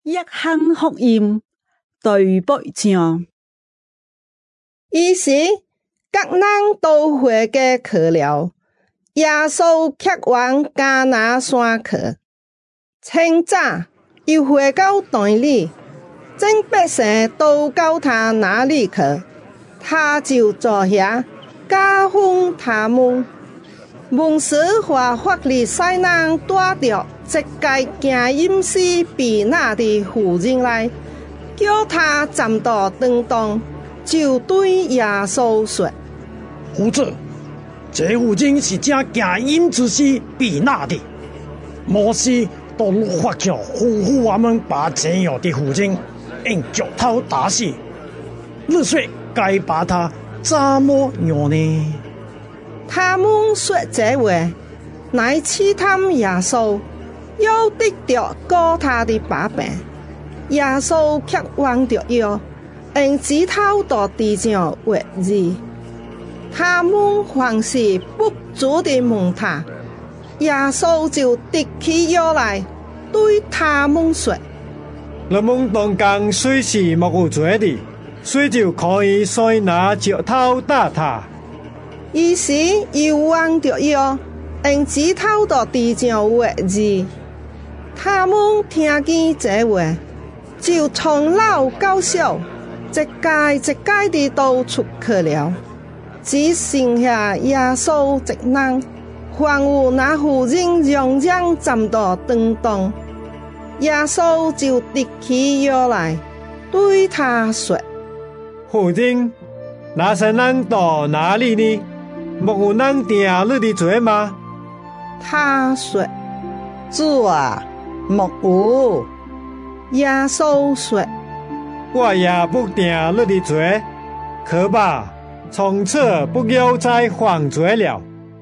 一項福音對北上。 於是各人都回家去了，耶穌卻往迦拿山去。清早又回到城裡，眾百姓都到他那裡去，他就坐下，教訓他們。文士和法利賽人帶着這個行淫事悖逆的婦人來，叫他站到當中，就對耶穌說： 夫子，這婦人是正行淫之事悖逆的。摩西都律法上吩咐我們把這樣的婦人用腳頭打死，你說該把他怎麼樣呢？ 他們說這話，乃試探耶穌，要得着告他的把柄。耶穌卻忘掉要用指頭到地上畫字。他們凡是不住地問他，耶穌就提起腰來，對他們說： 你們當講誰是沒有罪的，誰就可以再拿腳頭打他。 於是又忘掉要用指頭到地上畫字。他們聽見這話，就從老到小，一屆地都出去了，只剩下耶穌一人，還有那婦人仍然站到當中。耶穌就提起腰來，對他說： 婦人，那些人到哪裡呢？沒有人定你的罪嗎？ 他說： 主啊，沒有。 耶穌說： 我也不定你的罪，去吧，從此不要再犯罪了。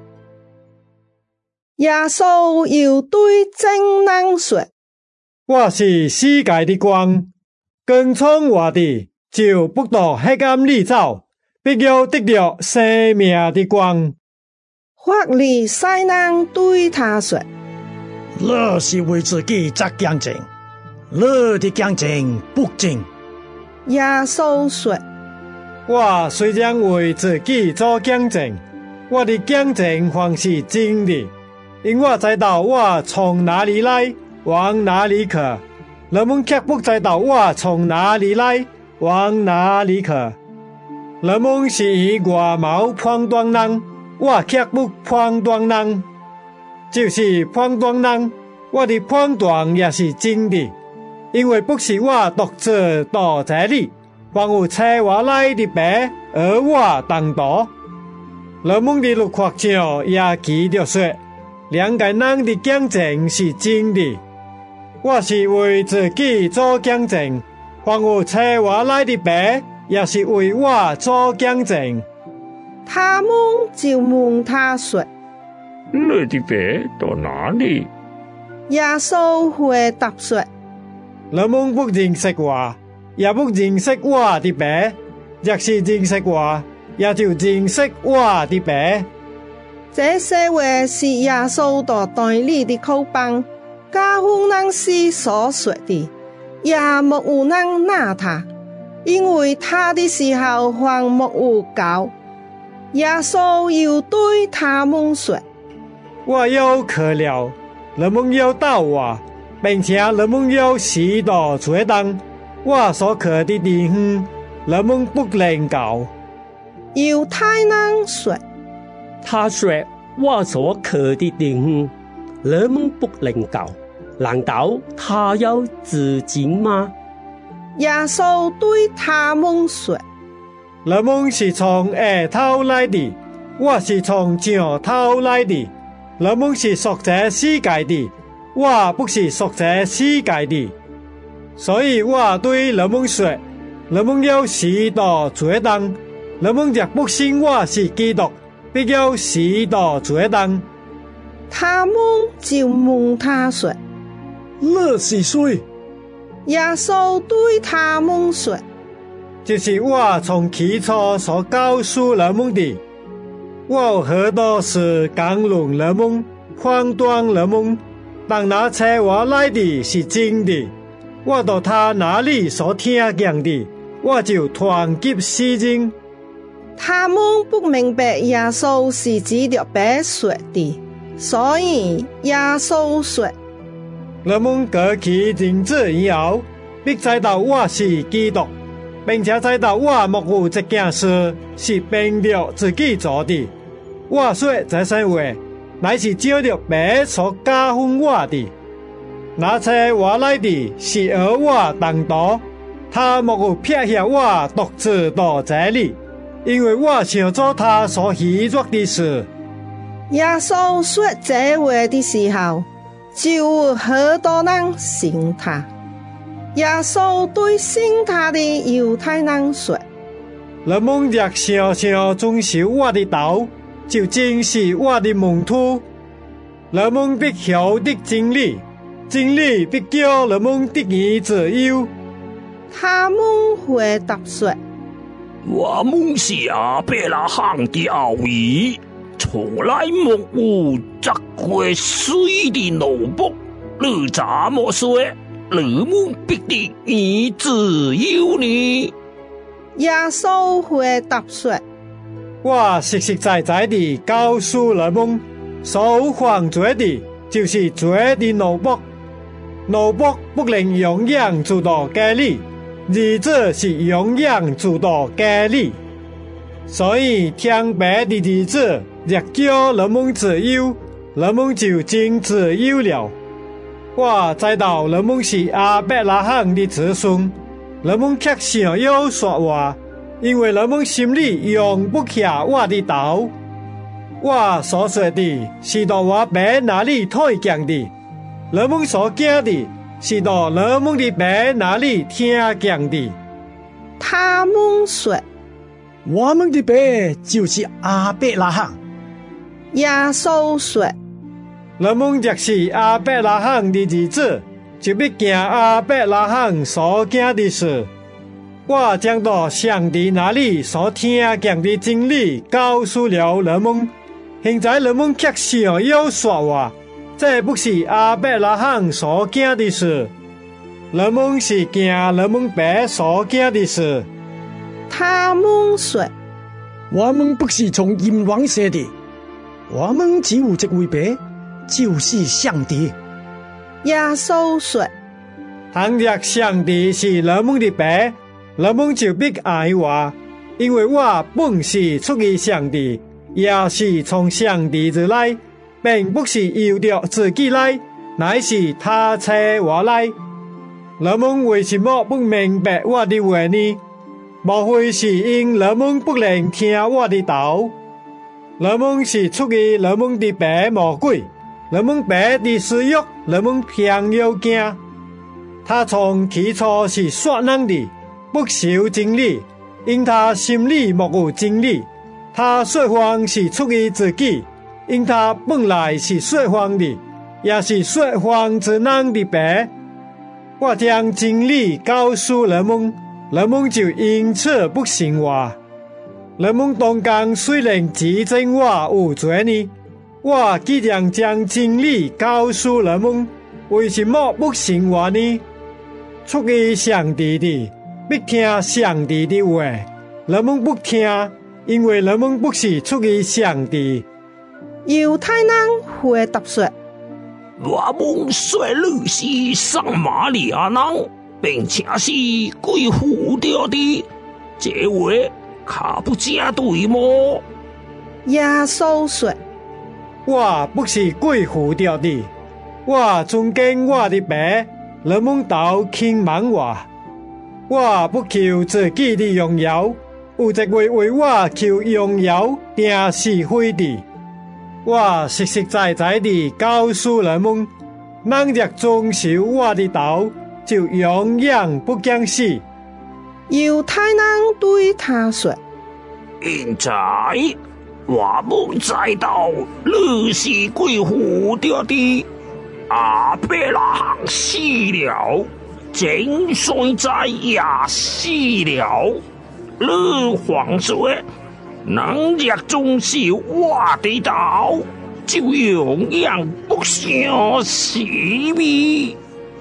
耶穌又對眾人說： 我是世界的光，跟從我的就不到黑暗裡走，必要得着生命的光。 法利賽人對他說： 你是為自己作見證，你的見證不正。 耶穌說： 我雖然為自己做見證，我的見證還是真的，因我知道我從哪裡來，往哪裡去，你們卻不知道我從哪裡來，往哪裡去。你們是以外貌判斷人，我卻不判斷人。就是判斷人，我的判斷也是真的，因為不是我獨自到這裡，還有差我來的爸而我當道。你們的律法上也記着說，兩個人的見證是真的。我是為自己做見證，還有差我來的爸也是為我做見證。 他們就問他說： 你的爸到哪裡？ 耶穌回答說： 你們不認識我，也不認識我的爸；若是認識我，也就認識我的爸。 這些話是耶穌到城裡的口幫，教訓人時所說的，也沒有人拿他，因為他的時候還沒有到。耶穌又對他們說： 我要去了，你們要到我，並且你們要死到罪當，我所去的地方，你們不能到。 猶太人說： 他說我所去的地方，你們不能到，難道他要自盡嗎？ 耶穌對他們說： 你們是從下頭來的，我是從上頭來的。你們是屬這世界的，我不是屬這世界的。所以我對你們說，你們要死到罪當，你們若不信我是基督，必要死到罪當。 他們就問他說： 你是誰？ 耶穌對他們說： 就是我從起初所告訴你們的。我有很多事講論你們，判斷你們，但那差我來的是真的， 我到他那里所听见的，我就团结诗经。 他们不明白耶稣是指着白说的，所以耶稣说： 人們過去認知以後，必知道我是基督，並且知道我莫有一件事是憑着自己做的。我說這些話，乃是照着父所教訓我的。那些我來的是而我當道，他莫有撇下我獨自到這裡，因為我想做他所喜悅的事。 耶穌說這話的時候，就有很多人信他。耶穌對信他的猶太人說： 人們若常常遵守我的道，就真是我的門徒。人們必曉得真理，真理必叫人們得以自由。 他們回答說： 我們是亞伯拉罕的後裔，從來沒有摘過水的奴僕，你怎麼說你們必得以自由呢？ 耶穌回答說： 我實實在在地告訴人們，所犯罪的，就是罪的奴僕。奴僕不能永遠住到家裡，兒子是永遠住到家裡。所以天父的兒子若叫人們自由，人們就真自由了。我知道人們是亞伯拉罕的子孫，人們卻想要說話，因為人們心裡容不下我的道。我所說的是到我父那裡聽見的，人們所講的是到人們的父那裡聽見的。 他們說： 我們的父就是亞伯拉罕。 耶穌說： 人們若是亞伯拉罕的兒子，就必行亞伯拉罕所行的事。我將到上帝那裡所聽見的真理告訴了人們，現在人們卻想要說話，這不是亞伯拉罕所行的事。人們是行人們父所行的事。 他們說： 我們不是從閻王生的，我們只有一位父，就是上帝。 耶穌說： 倘若上帝是人們的父，人們就必愛我，因為我本是出於上帝，也是從上帝而來，並不是由着自己來，乃是他差我來。人們為什麼不明白我的話呢？莫非是因人們不能聽我的道？人們是出於人們的父魔鬼，人們父的私欲，人們偏要驚。他從起初是說謊的，不守真理，因他心裡沒有真理。他說謊是出於自己，因他本來是說謊的，也是說謊之人的父。我將真理告訴人們，人們就因此不信我。人們當講雖然指證我有罪呢，我既然將真理告訴人們，為什麼不信我呢？出於上帝的，必聽上帝的話，人們不聽，因為人們不是出於上帝。 猶太人回答說： 我們說你是撒瑪利亞人，並且是歸附着的，這話可不正對麼？ 耶穌說： 我不是歸附着的，我尊敬我的父，人們都輕慢我。我不求自己的榮耀，有一位為我求榮耀定是非的。我實實在在地告訴人們，人若遵守我的道，就永遠不驚死。 猶太人對他說： 現在我們知道你是歸附着的，亞伯拉罕死了，正算在也死了，你還說人若遵守我的道，就永遠不想死亡。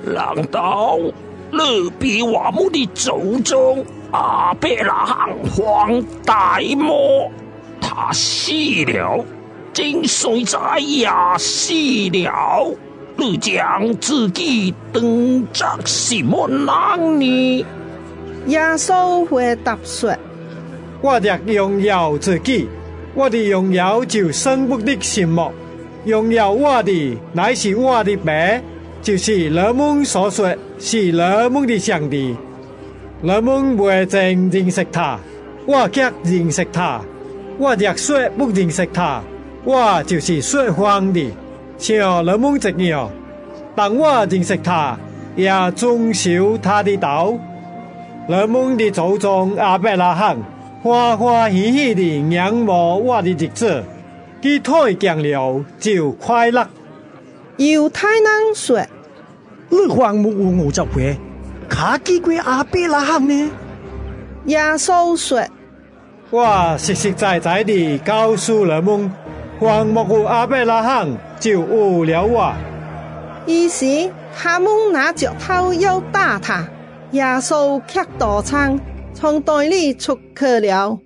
难道你比我们的祖宗阿伯拉罕还大吗？他死了，精髓在也死了，你将自己当作什么人呢？ 耶稣回答说： 我若荣耀自己，我的荣耀就圣目的心目。荣耀我的乃是我的爸，就是你们所说是你们的上帝。你们未曾認識他，我卻認識他。我若說不認識他，我就是說謊的，像你們這樣。但我認識他，也遵守他的道。你們的祖宗亞伯拉罕歡歡喜喜地仰慕我的日子，佢太強了就快樂。 猶太人說： 你還沒有50歲，卡幾過阿伯拉罕呢？ 耶穌說： 我實實在在地告訴你們，還沒有阿伯拉罕就有了我。 於是他們拿着刀要打他，耶穌卻躲藏，從袋裡出去了。